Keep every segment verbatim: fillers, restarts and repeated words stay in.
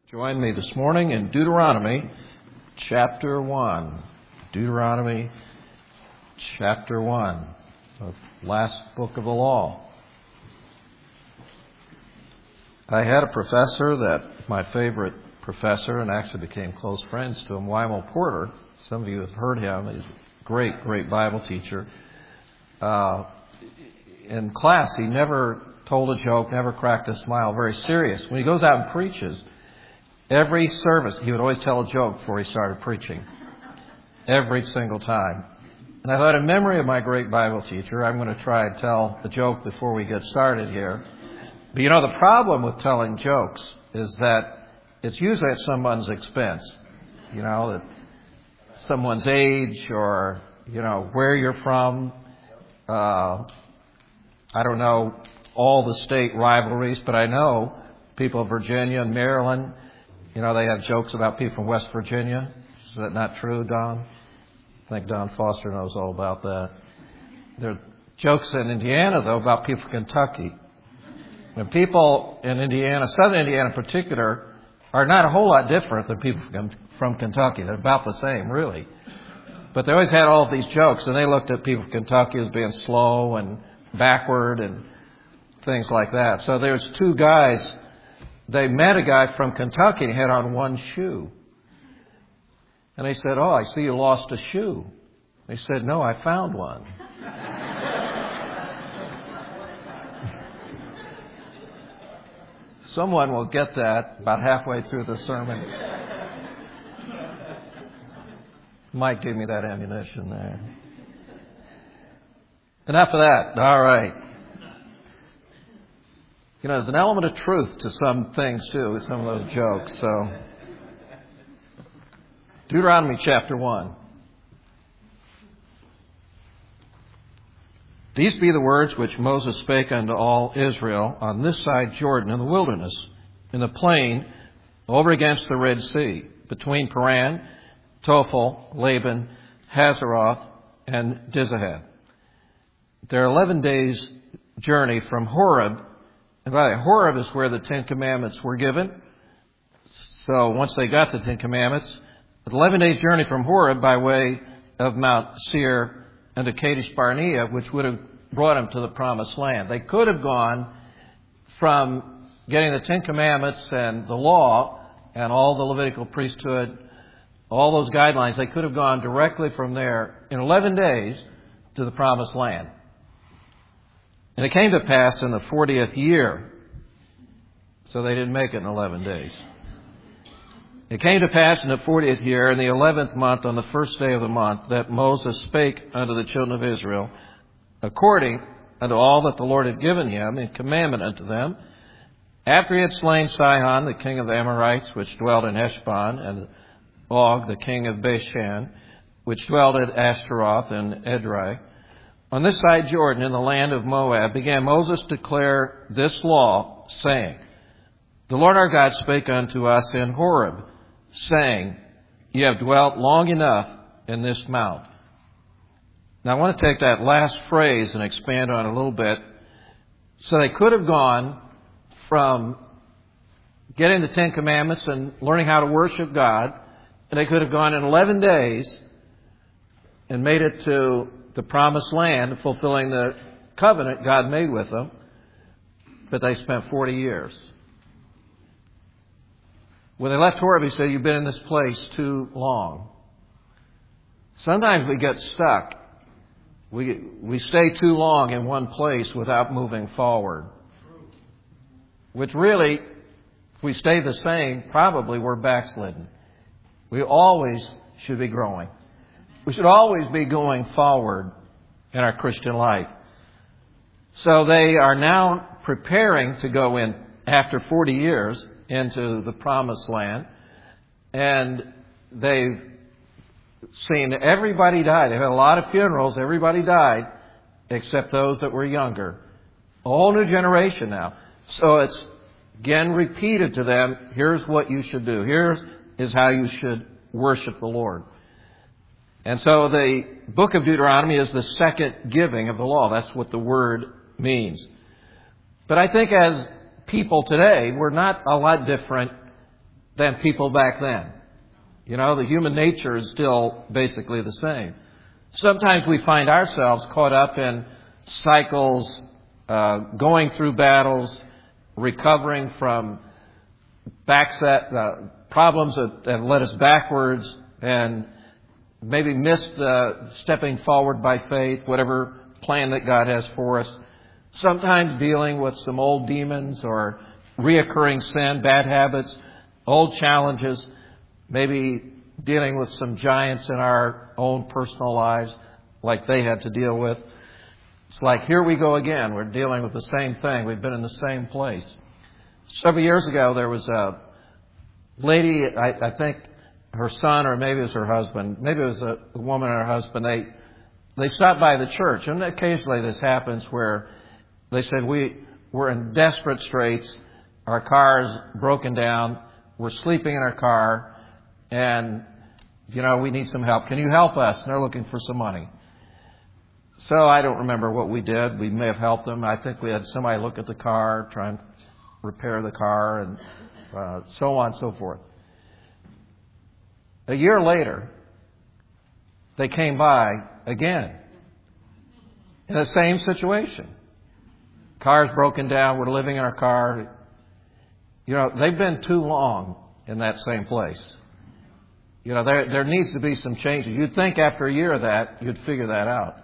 Join me this morning in Deuteronomy chapter one. Deuteronomy chapter one, the last book of the law. I had a professor that, my favorite professor, and actually became close friends to him, Wymal Porter. Some of you have heard him. He's a great, great Bible teacher. Uh, in class, he never told a joke, never cracked a smile, very serious. When he goes out and preaches, every service, he would always tell a joke before he started preaching. Every single time. And I thought, in memory of my great Bible teacher, I'm going to try and tell a joke before we get started here. But you know, the problem with telling jokes is that it's usually at someone's expense. You know, that someone's age or, you know, where you're from. Uh, I don't know all the state rivalries, but I know people of Virginia and Maryland. You know, they have jokes about people from West Virginia. Is that not true, Don? I think Don Foster knows all about that. There are jokes in Indiana, though, about people from Kentucky. And people in Indiana, southern Indiana in particular, are not a whole lot different than people from Kentucky. They're about the same, really. But they always had all of these jokes, and they looked at people from Kentucky as being slow and backward and things like that. So there's two guys. They met a guy from Kentucky and he had on one shoe. And they said, "Oh, I see you lost a shoe." He said, "No, I found one." Someone will get that about halfway through the sermon. Mike gave me that ammunition there. Enough of that. All right. You know, there's an element of truth to some things, too, with some of those jokes. So, Deuteronomy chapter one. These be the words which Moses spake unto all Israel on this side Jordan in the wilderness, in the plain, over against the Red Sea, between Paran, Tophel, Laban, Hazeroth, and Dizahab. They're eleven days' journey from Horeb. And by the way, Horeb is where the Ten Commandments were given. So once they got the Ten Commandments, eleven days' journey from Horeb by way of Mount Seir and to Kadesh Barnea, which would have brought them to the Promised Land. They could have gone from getting the Ten Commandments and the law and all the Levitical priesthood, all those guidelines, they could have gone directly from there in eleven days to the Promised Land. And it came to pass in the fortieth year, so they didn't make it in eleven days. It came to pass in the fortieth year, in the eleventh month, on the first day of the month, that Moses spake unto the children of Israel, according unto all that the Lord had given him in commandment unto them, after he had slain Sihon, the king of the Amorites, which dwelt in Heshbon, and Og, the king of Bashan, which dwelt at Ashtaroth and Edrei. On this side Jordan, in the land of Moab, began Moses to declare this law, saying, The Lord our God spake unto us in Horeb, saying, Ye have dwelt long enough in this mount. Now I want to take that last phrase and expand on it a little bit. So they could have gone from getting the Ten Commandments and learning how to worship God, and they could have gone in eleven days and made it to the Promised Land, fulfilling the covenant God made with them. But they spent forty years. When they left Horeb, he said, You've been in this place too long. Sometimes we get stuck. We, we stay too long in one place without moving forward. Which really, if we stay the same, probably we're backslidden. We always should be growing. We should always be going forward in our Christian life. So they are now preparing to go in, after forty years, into the Promised Land. And they've seen everybody die. They've had a lot of funerals. Everybody died except those that were younger. A whole new generation now. So it's again repeated to them, here's what you should do. Here is how you should worship the Lord. And so the book of Deuteronomy is the second giving of the law. That's what the word means. But I think as people today, we're not a lot different than people back then. You know, the human nature is still basically the same. Sometimes we find ourselves caught up in cycles, uh, going through battles, recovering from backset uh, problems that have led us backwards, and maybe missed uh, stepping forward by faith, whatever plan that God has for us. Sometimes dealing with some old demons or reoccurring sin, bad habits, old challenges, maybe dealing with some giants in our own personal lives like they had to deal with. It's like, here we go again. We're dealing with the same thing. We've been in the same place. Several years ago, there was a lady, I, I think her son, or maybe it was her husband, maybe it was a, a woman and her husband, they they stopped by the church. And occasionally this happens where they said, we, we're in desperate straits. Our car's broken down. We're sleeping in our car. And, you know, we need some help. Can you help us? And they're looking for some money. So I don't remember what we did. We may have helped them. I think we had somebody look at the car, try and repair the car, and uh, so on and so forth. A year later, they came by again in the same situation. Car's broken down. We're living in our car. You know, they've been too long in that same place. You know, there there needs to be some changes. You'd think after a year of that, you'd figure that out.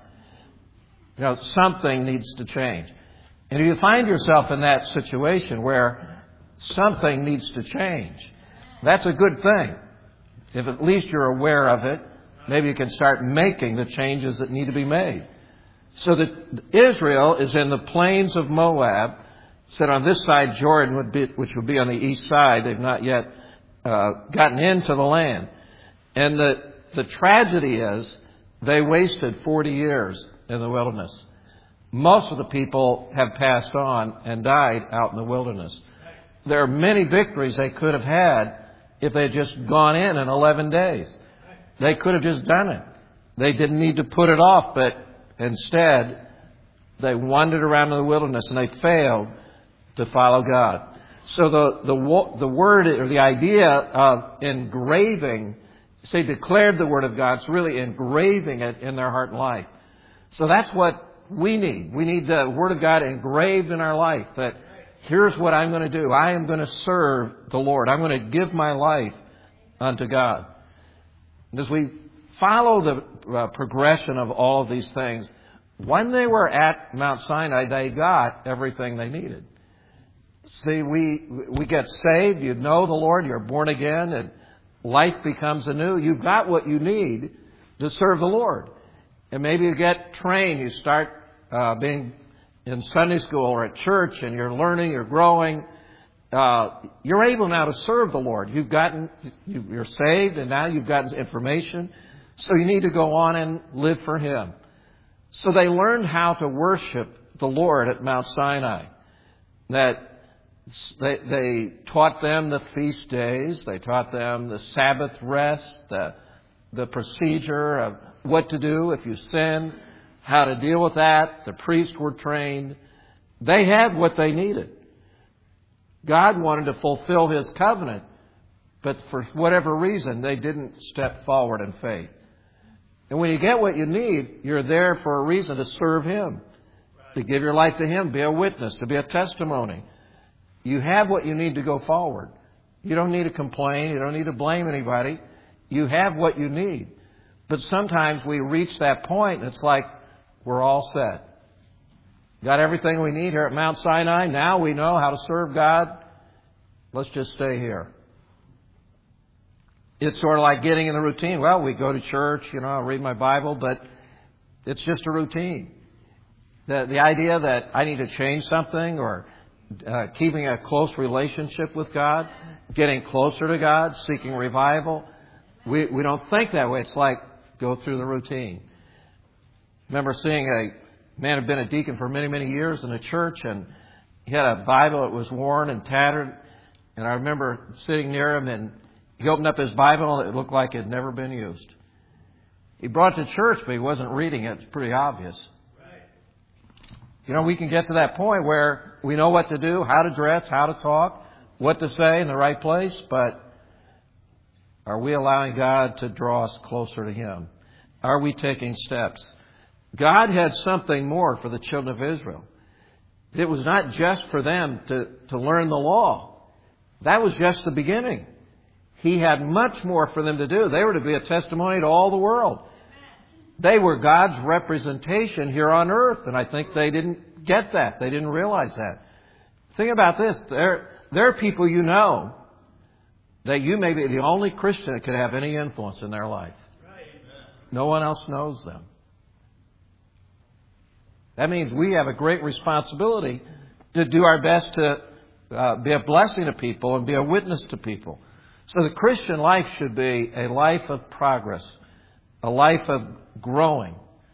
You know, something needs to change. And if you find yourself in that situation where something needs to change, that's a good thing. If at least you're aware of it, maybe you can start making the changes that need to be made. So that Israel is in the plains of Moab, said on this side Jordan, would be, which would be on the east side. They've not yet uh, gotten into the land. And the, the tragedy is they wasted forty years in the wilderness. Most of the people have passed on and died out in the wilderness. There are many victories they could have had if they had just gone in in eleven days. They could have just done it. They didn't need to put it off, but instead they wandered around in the wilderness and they failed to follow God. So the the the word or the idea of engraving, say declared the Word of God, it's really engraving it in their heart and life. So that's what we need. We need the Word of God engraved in our life, that here's what I'm going to do. I am going to serve the Lord. I'm going to give my life unto God. And as we follow the uh, progression of all of these things, when they were at Mount Sinai, they got everything they needed. See, we we get saved, you know the Lord, you're born again, and life becomes anew. You've got what you need to serve the Lord. And maybe you get trained, you start uh, being in Sunday school or at church, and you're learning, you're growing. Uh, you're able now to serve the Lord. You've gotten, you're saved, and now you've gotten information. So you need to go on and live for Him. So they learned how to worship the Lord at Mount Sinai. That they, they taught them the feast days. They taught them the Sabbath rest, the, the procedure of what to do if you sin, how to deal with that. The priests were trained. They had what they needed. God wanted to fulfill His covenant, but for whatever reason, they didn't step forward in faith. And when you get what you need, you're there for a reason to serve Him, to give your life to Him, be a witness, to be a testimony. You have what you need to go forward. You don't need to complain. You don't need to blame anybody. You have what you need. But sometimes we reach that point and it's like we're all set. Got everything we need here at Mount Sinai. Now we know how to serve God. Let's just stay here. It's sort of like getting in the routine. Well, we go to church, you know, I read my Bible, but it's just a routine. The, the idea that I need to change something or uh, keeping a close relationship with God, getting closer to God, seeking revival, we, we don't think that way. It's like go through the routine. Remember seeing a man who had been a deacon for many, many years in a church, and he had a Bible that was worn and tattered. And I remember sitting near him, and he opened up his Bible, and it looked like it had never been used. He brought it to church, but he wasn't reading it. It's pretty obvious. You know, we can get to that point where we know what to do, how to dress, how to talk, what to say in the right place, but Are we allowing God to draw us closer to Him? Are we taking steps? God had something more for the children of Israel. It was not just for them to, to learn the law. That was just the beginning. He had much more for them to do. They were to be a testimony to all the world. They were God's representation here on earth, and I think they didn't get that. They didn't realize that. Think about this. There, there are people you know that you may be the only Christian that could have any influence in their life. No one else knows them. That means we have a great responsibility to do our best to uh, be a blessing to people and be a witness to people. So the Christian life should be a life of progress, a life of growing.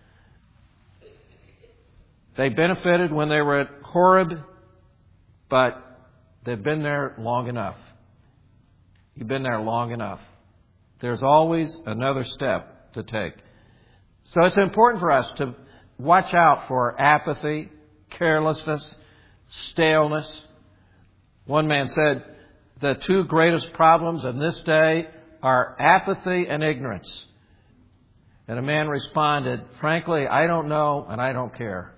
They benefited when they were at Horeb, but they've been there long enough. You've been there long enough. There's always another step to take. So it's important for us to watch out for apathy, carelessness, staleness. One man said, the two greatest problems in this day are apathy and ignorance. And a man responded, frankly, I don't know and I don't care.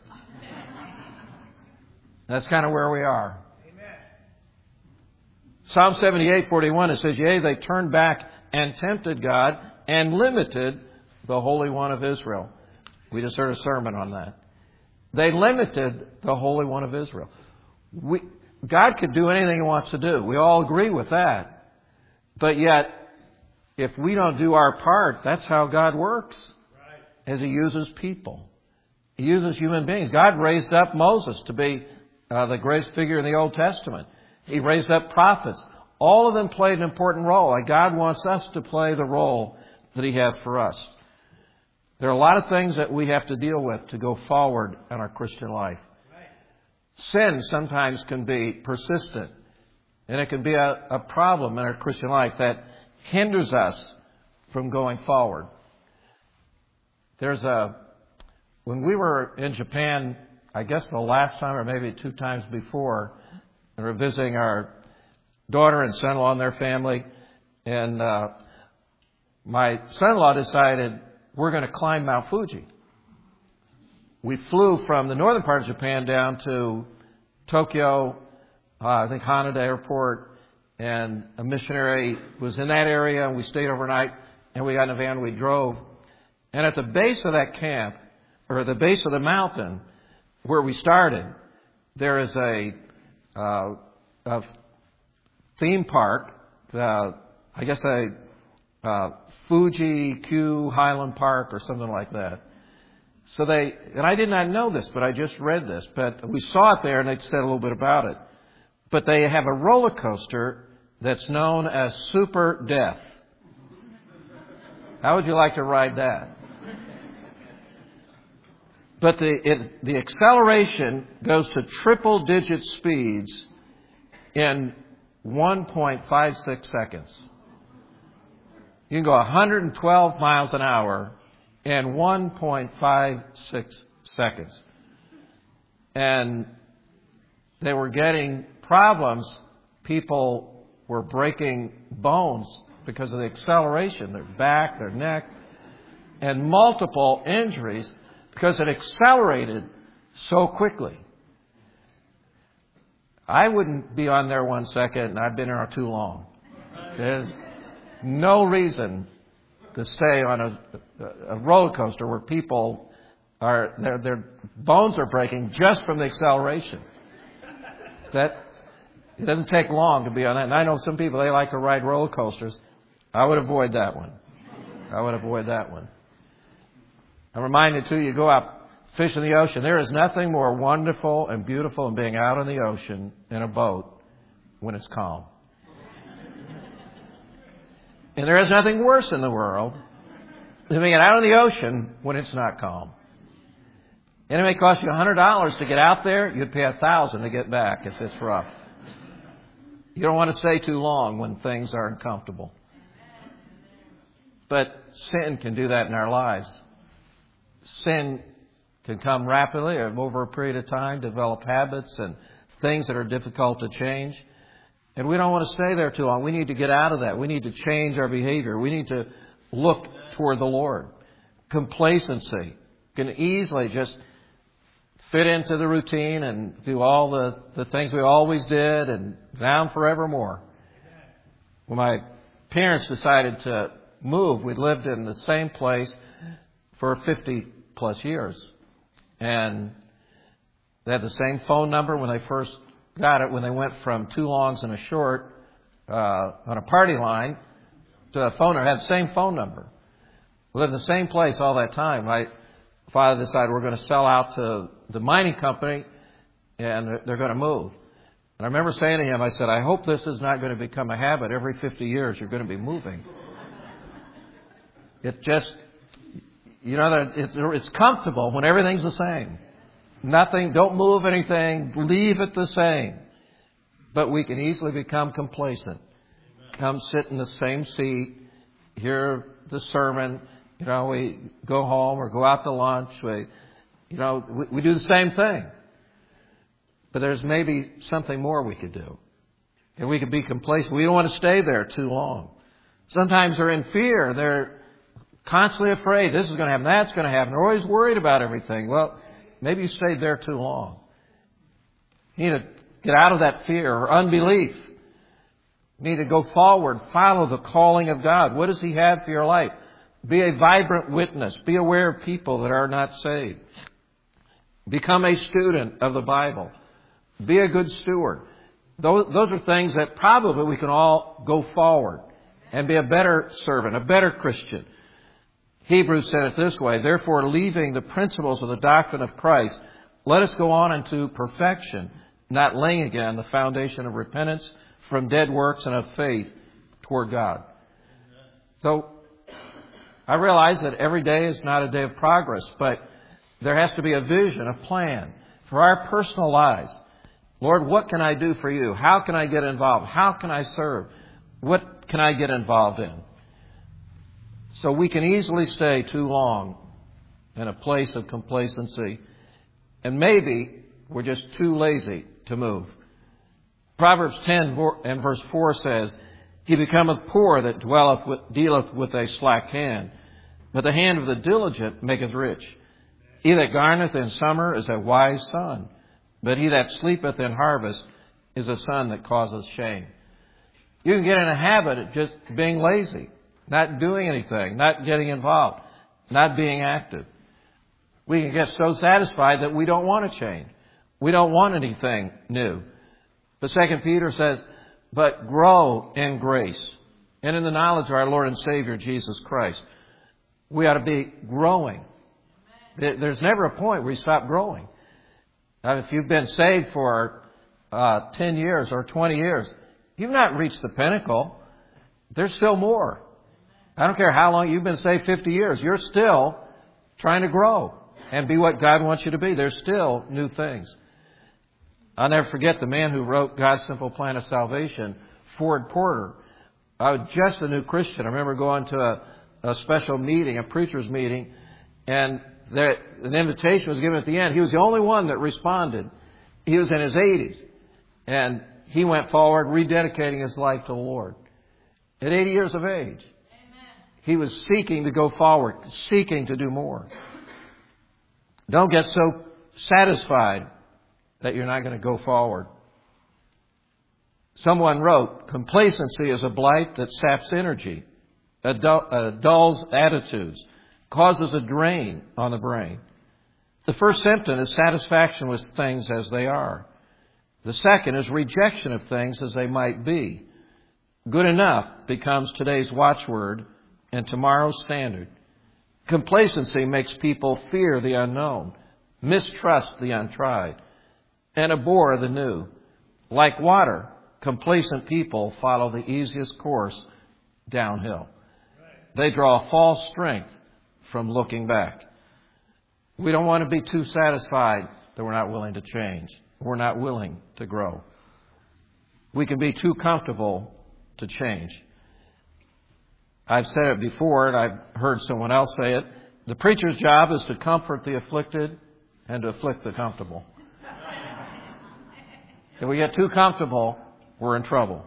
That's kind of where we are. Amen. Psalm seventy-eight forty-one, it says, yea, they turned back and tempted God and limited the Holy One of Israel. We just heard a sermon on that. They limited the Holy One of Israel. We, God could do anything He wants to do. We all agree with that. But yet, if we don't do our part, that's how God works. Right. As He uses people. He uses human beings. God raised up Moses to be uh, the greatest figure in the Old Testament. He raised up prophets. All of them played an important role. And God wants us to play the role that He has for us. There are a lot of things that we have to deal with to go forward in our Christian life. Sin sometimes can be persistent, and it can be a, a problem in our Christian life that hinders us from going forward. There's a, when we were in Japan, I guess the last time or maybe two times before, we were visiting our daughter and son-in-law and their family, and uh, my son-in-law decided we're going to climb Mount Fuji. We flew from the northern part of Japan down to Tokyo, uh, I think Haneda Airport, and a missionary was in that area, and we stayed overnight, and we got in a van and we drove. And at the base of that camp, or at the base of the mountain where we started, there is a, uh, a theme park, uh, I guess a uh, Fuji Q Highland Park or something like that. So they, and I did not know this, but I just read this, but we saw it there and they said a little bit about it. But they have a roller coaster that's known as Super Death. How would you like to ride that? But the, it, the acceleration goes to triple digit speeds in one point five six seconds. You can go one hundred twelve miles an hour in one point five six seconds. And they were getting problems. People were breaking bones because of the acceleration, their back, their neck, and multiple injuries because it accelerated so quickly. I wouldn't be on there one second, and I've been there too long. There's no reason to stay on a, a roller coaster where people are, their, their bones are breaking just from the acceleration. That, it doesn't take long to be on that. And I know some people, they like to ride roller coasters. I would avoid that one. I would avoid that one. I'm reminded too, you go out fish in the ocean. There is nothing more wonderful and beautiful than being out on the ocean in a boat when it's calm. And there is nothing worse in the world than being out on the ocean when it's not calm. And it may cost you one hundred dollars to get out there. You'd pay one thousand dollars to get back if it's rough. You don't want to stay too long when things are uncomfortable. But sin can do that in our lives. Sin can come rapidly or over a period of time, develop habits and things that are difficult to change. And we don't want to stay there too long. We need to get out of that. We need to change our behavior. We need to look toward the Lord. Complacency can easily just fit into the routine and do all the, the things we always did and down forevermore. When my parents decided to move, we lived in the same place for fifty plus years. And they had the same phone number when they first got it, when they went from two longs and a short uh, on a party line to a phone number. Had the same phone number. We lived in the same place all that time. My father decided we're going to sell out to the mining company and they're going to move. And I remember saying to him, I said, I hope this is not going to become a habit. Every fifty years you're going to be moving. It just, you know, it's, it's comfortable when everything's the same. Nothing, don't move anything, leave it the same. But we can easily become complacent. Come sit in the same seat, hear the sermon, you know, we go home or go out to lunch, we, you know, we, we do the same thing. But there's maybe something more we could do. And we could be complacent. We don't want to stay there too long. Sometimes they're in fear. They're constantly afraid. This is going to happen. That's going to happen. They're always worried about everything. Well, maybe you stayed there too long. You need to get out of that fear or unbelief. You need to go forward. Follow the calling of God. What does He have for your life? Be a vibrant witness. Be aware of people that are not saved. Become a student of the Bible. Be a good steward. Those, those are things that probably we can all go forward and be a better servant, a better Christian. Hebrews said it this way, therefore, leaving the principles of the doctrine of Christ, let us go on into perfection, not laying again the foundation of repentance from dead works and of faith toward God. So, I realize that every day is not a day of progress, but there has to be a vision, a plan for our personal lives. Lord, what can I do for you? How can I get involved? How can I serve? What can I get involved in? So we can easily stay too long in a place of complacency. And maybe we're just too lazy to move. Proverbs ten and verse four says, He becometh poor that dwelleth with, dealeth with a slack hand, but the hand of the diligent maketh rich. He that garneth in summer is a wise son, but he that sleepeth in harvest is a son that causeth shame. You can get in a habit of just being lazy, not doing anything, not getting involved, not being active. We can get so satisfied that we don't want to change. We don't want anything new. But Second Peter says, but grow in grace and in the knowledge of our Lord and Savior, Jesus Christ. We ought to be growing. There's never a point where you stop growing. Now, if you've been saved for uh, ten years or twenty years, you've not reached the pinnacle. There's still more. I don't care how long you've been saved, fifty years. You're still trying to grow and be what God wants you to be. There's still new things. I'll never forget the man who wrote God's Simple Plan of Salvation, Ford Porter. I was just a new Christian. I remember going to a, a special meeting, a preacher's meeting, and there, an invitation was given at the end. He was the only one that responded. He was in his eighties. And he went forward, rededicating his life to the Lord. At eighty years of age. Amen. He was seeking to go forward, seeking to do more. Don't get so satisfied that you're not going to go forward. Someone wrote, complacency is a blight that saps energy, dulls attitudes, causes a drain on the brain. The first symptom is satisfaction with things as they are. The second is rejection of things as they might be. Good enough becomes today's watchword and tomorrow's standard. Complacency makes people fear the unknown, mistrust the untried, and abhor the new. Like water, complacent people follow the easiest course downhill. They draw false strength from looking back. We don't want to be too satisfied that we're not willing to change. We're not willing to grow. We can be too comfortable to change. I've said it before, and I've heard someone else say it. The preacher's job is to comfort the afflicted and to afflict the comfortable. If we get too comfortable, we're in trouble.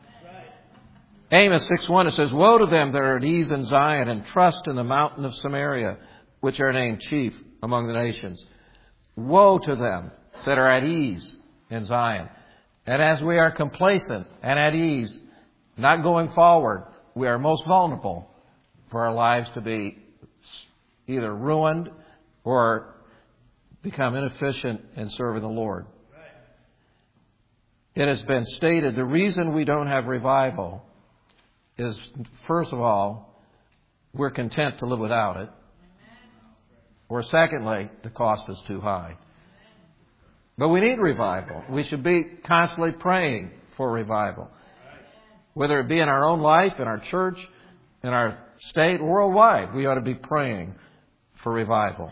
Amos six one, it says, "Woe to them that are at ease in Zion and trust in the mountain of Samaria, which are named chief among the nations." Woe to them that are at ease in Zion. And as we are complacent and at ease, not going forward, we are most vulnerable for our lives to be either ruined or become inefficient in serving the Lord. It has been stated the reason we don't have revival is, first of all, we're content to live without it. Or secondly, the cost is too high. But we need revival. We should be constantly praying for revival. Whether it be in our own life, in our church, in our state, worldwide, we ought to be praying for revival.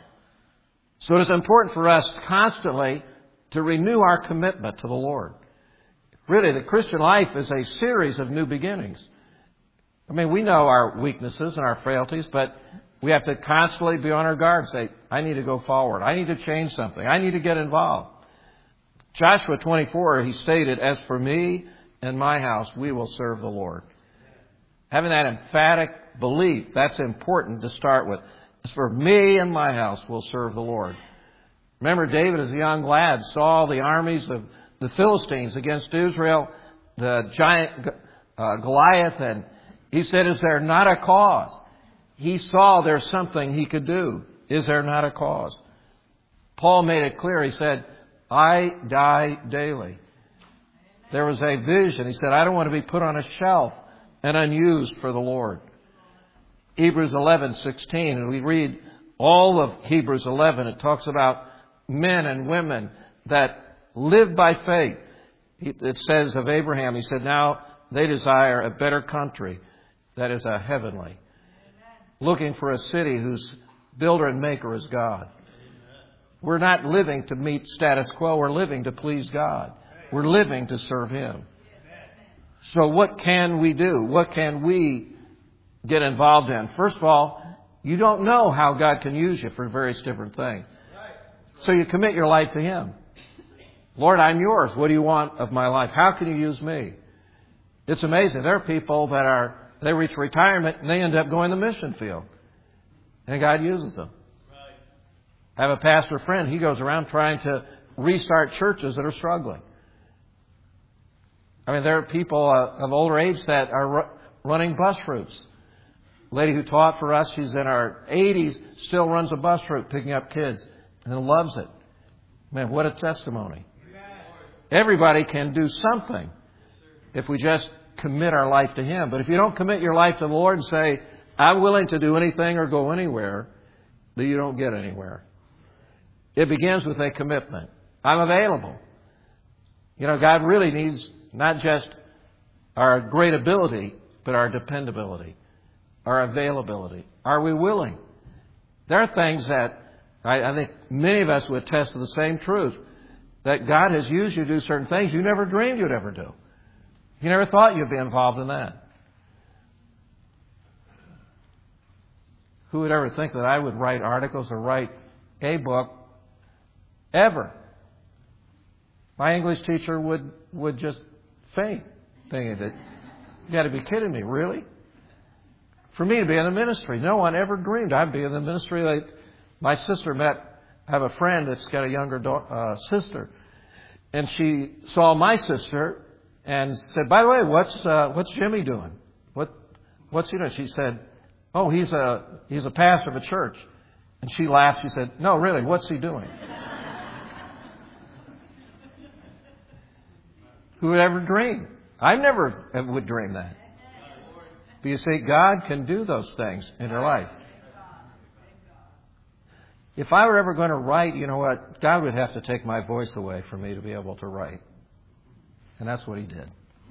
So it is important for us constantly to renew our commitment to the Lord. Really, the Christian life is a series of new beginnings. I mean, we know our weaknesses and our frailties, but we have to constantly be on our guard, say, I need to go forward. I need to change something. I need to get involved. Joshua twenty-four, he stated, "As for me and my house, we will serve the Lord." Having that emphatic belief, that's important to start with. As for me and my house, we'll serve the Lord. Remember, David as a young lad saw the armies of the Philistines against Israel, the giant uh, Goliath, and he said, "Is there not a cause?" He saw there's something he could do. Is there not a cause? Paul made it clear. He said, "I die daily." There was a vision. He said, "I don't want to be put on a shelf and unused for the Lord." Hebrews eleven sixteen, and we read all of Hebrews eleven. It talks about men and women that live by faith. It says of Abraham, he said, "Now they desire a better country, that is a heavenly, looking for a city whose builder and maker is God." We're not living to meet status quo. We're living to please God. We're living to serve Him. So what can we do? What can we get involved in? First of all, you don't know how God can use you for various different things. So you commit your life to Him. Lord, I'm yours. What do you want of my life? How can you use me? It's amazing. There are people that are, they reach retirement and they end up going to the mission field. And God uses them. I have a pastor friend. He goes around trying to restart churches that are struggling. I mean, there are people uh, of older age that are ru- running bus routes. A lady who taught for us, she's in her eighties, still runs a bus route picking up kids and loves it. Man, what a testimony. Everybody can do something if we just commit our life to Him. But if you don't commit your life to the Lord and say, I'm willing to do anything or go anywhere, then you don't get anywhere. It begins with a commitment. I'm available. You know, God really needs not just our great ability, but our dependability, our availability. Are we willing? There are things that I, I think many of us would attest to the same truth, that God has used you to do certain things you never dreamed you'd ever do. You never thought you'd be involved in that. Who would ever think that I would write articles or write a book ever? My English teacher would, would just faint, thinking that, you got to be kidding me, really? For me to be in the ministry, no one ever dreamed I'd be in the ministry. Like, my sister met, I have a friend that's got a younger daughter, uh, sister, and she saw my sister and said, by the way, what's uh, what's Jimmy doing? What what's he doing? She said, oh, he's a he's a pastor of a church. And she laughed. She said, no, really, what's he doing? Who would ever dream? I never would dream that. But you see, God can do those things in your life. If I were ever going to write, you know what? God would have to take my voice away for me to be able to write. And that's what He did.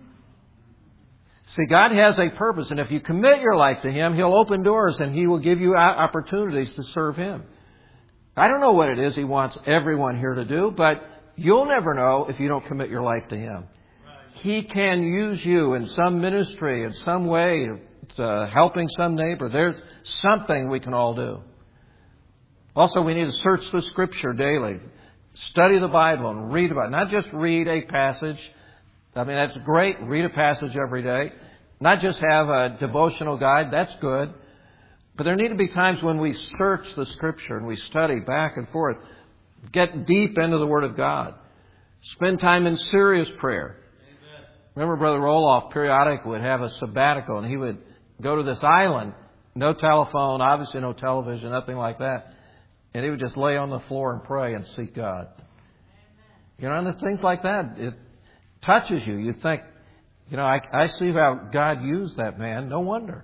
See, God has a purpose. And if you commit your life to Him, He'll open doors and He will give you opportunities to serve Him. I don't know what it is He wants everyone here to do, but you'll never know if you don't commit your life to Him. He can use you in some ministry, in some way, uh, helping some neighbor. There's something we can all do. Also, we need to search the Scripture daily. Study the Bible and read about it. Not just read a passage, I mean, that's great. Read a passage every day. Not just have a devotional guide. That's good. But there need to be times when we search the Scripture and we study back and forth. Get deep into the Word of God. Spend time in serious prayer. Amen. Remember Brother Roloff periodically would have a sabbatical and he would go to this island. No telephone, obviously no television, nothing like that. And he would just lay on the floor and pray and seek God. Amen. You know, and the things like that, it touches you. You think, you know, I, I see how God used that man. No wonder.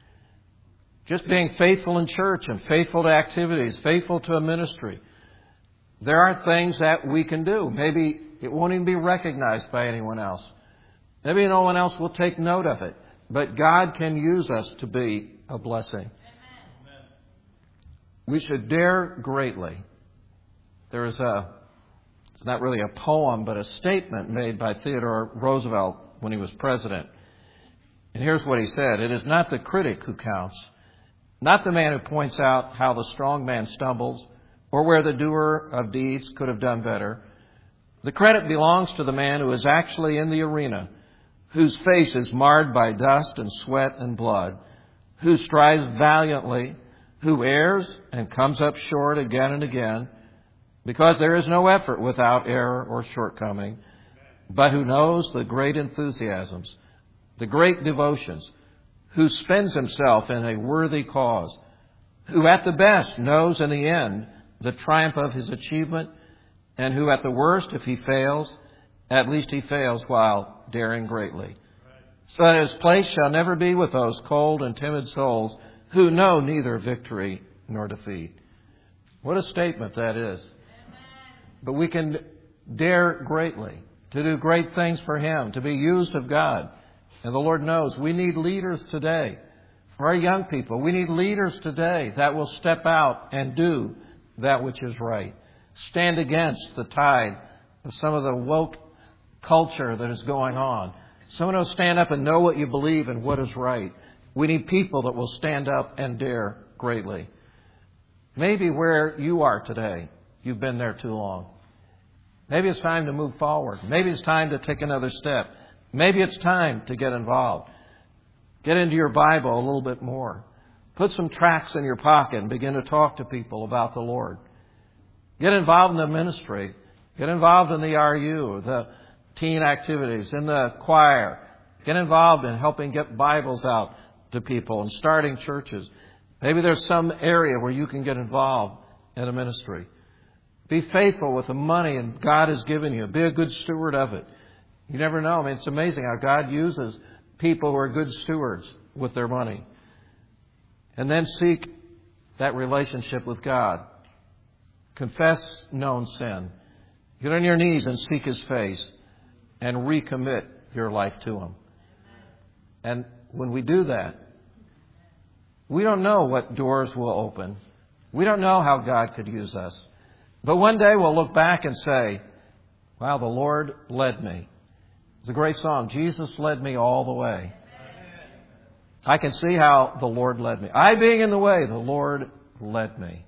Just being faithful in church and faithful to activities, faithful to a ministry. There are things that we can do. Maybe it won't even be recognized by anyone else. Maybe no one else will take note of it. But God can use us to be a blessing. Amen. We should dare greatly. There is a, it's not really a poem, but a statement made by Theodore Roosevelt when he was president. And here's what he said. It is not the critic who counts, not the man who points out how the strong man stumbles or where the doer of deeds could have done better. The credit belongs to the man who is actually in the arena, whose face is marred by dust and sweat and blood, who strives valiantly, who errs and comes up short again and again, because there is no effort without error or shortcoming, but who knows the great enthusiasms, the great devotions, who spends himself in a worthy cause, who at the best knows in the end the triumph of his achievement, and who at the worst, if he fails, at least he fails while daring greatly. So that his place shall never be with those cold and timid souls who know neither victory nor defeat. What a statement that is. But we can dare greatly to do great things for Him, to be used of God. And the Lord knows we need leaders today. For our young people, we need leaders today that will step out and do that which is right. Stand against the tide of some of the woke culture that is going on. Someone who will stand up and know what you believe and what is right. We need people that will stand up and dare greatly. Maybe where you are today, you've been there too long. Maybe it's time to move forward. Maybe it's time to take another step. Maybe it's time to get involved. Get into your Bible a little bit more. Put some tracts in your pocket and begin to talk to people about the Lord. Get involved in the ministry. Get involved in the R U, the teen activities, in the choir. Get involved in helping get Bibles out to people and starting churches. Maybe there's some area where you can get involved in a ministry. Be faithful with the money and God has given you. Be a good steward of it. You never know. I mean, it's amazing how God uses people who are good stewards with their money. And then seek that relationship with God. Confess known sin. Get on your knees and seek His face and recommit your life to Him. And when we do that, we don't know what doors will open. We don't know how God could use us. But one day we'll look back and say, wow, the Lord led me. It's a great song. Jesus led me all the way. I can see how the Lord led me. I being in the way, the Lord led me.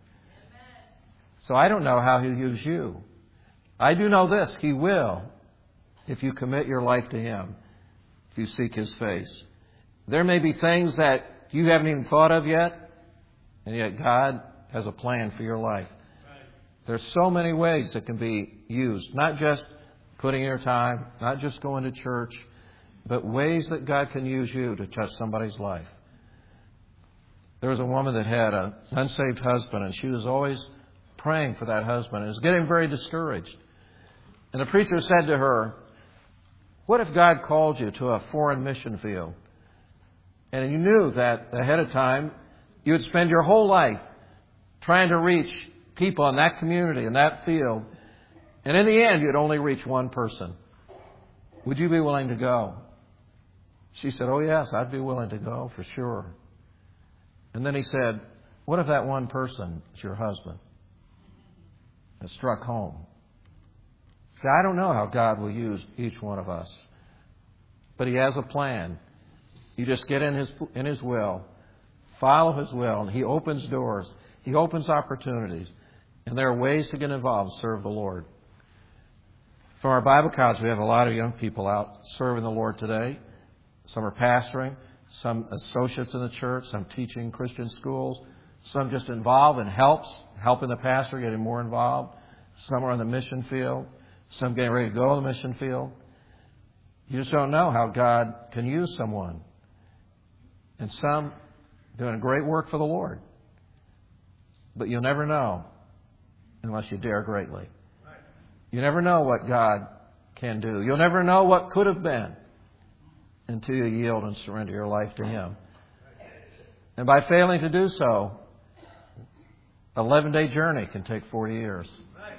So I don't know how He'll use you. I do know this. He will, if you commit your life to Him, if you seek His face. There may be things that you haven't even thought of yet, and yet God has a plan for your life. There's so many ways it can be used. Not just putting in your time, not just going to church, but ways that God can use you to touch somebody's life. There was a woman that had an unsaved husband, and she was always praying for that husband and was getting very discouraged. And the preacher said to her, what if God called you to a foreign mission field? And you knew that ahead of time you would spend your whole life trying to reach people in that community, in that field. And in the end, you'd only reach one person. Would you be willing to go? She said, oh, yes, I'd be willing to go for sure. And then he said, what if that one person is your husband? It struck home. See, I don't know how God will use each one of us, but He has a plan. You just get in His in His will, follow His will, and He opens doors. He opens opportunities. And there are ways to get involved and serve the Lord. From our Bible college, we have a lot of young people out serving the Lord today. Some are pastoring, some associates in the church, some teaching Christian schools, some just involved in helps, helping the pastor, getting more involved. Some are in the mission field, some getting ready to go to the mission field. You just don't know how God can use someone. And some doing a great work for the Lord. But you'll never know unless you dare greatly. You never know what God can do. You'll never know what could have been until you yield and surrender your life to Him. And by failing to do so, an eleven-day journey can take forty years.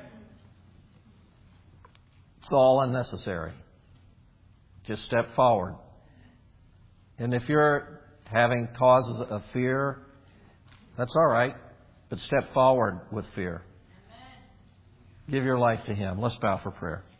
It's all unnecessary. Just step forward. And if you're having causes of fear, that's all right. But step forward with fear. Give your life to Him. Let's bow for prayer.